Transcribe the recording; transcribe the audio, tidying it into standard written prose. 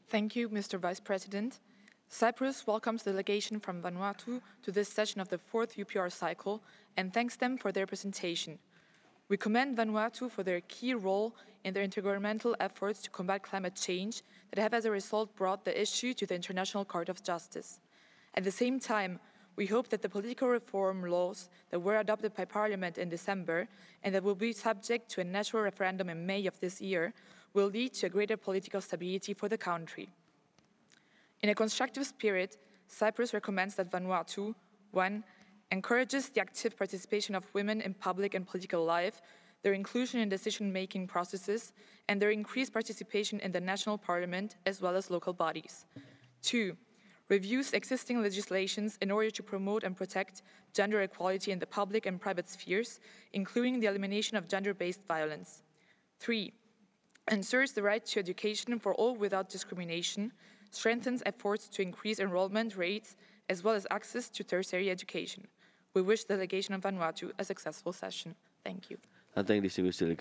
Thank you, Mr. Vice President. Cyprus welcomes the delegation from Vanuatu to this session of the fourth UPR cycle and thanks them for their presentation. We commend Vanuatu for their key role in their intergovernmental efforts to combat climate change that have as a result brought the issue to the International Court of Justice. At the same time, we hope that the political reform laws that were adopted by Parliament in December and that will be subject to a natural referendum in May of this year will lead to a greater political stability for the country. In a constructive spirit, Cyprus recommends that Vanuatu, 1. Encourages the active participation of women in public and political life, their inclusion in decision-making processes, and their increased participation in the national parliament as well as local bodies. 2. Reviews existing legislations in order to promote and protect gender equality in the public and private spheres, including the elimination of gender-based violence. 3. Ensures the right to education for all without discrimination, strengthens efforts to increase enrollment rates, as well as access to tertiary education. We wish the delegation of Vanuatu a successful session. Thank you. I thank distinguished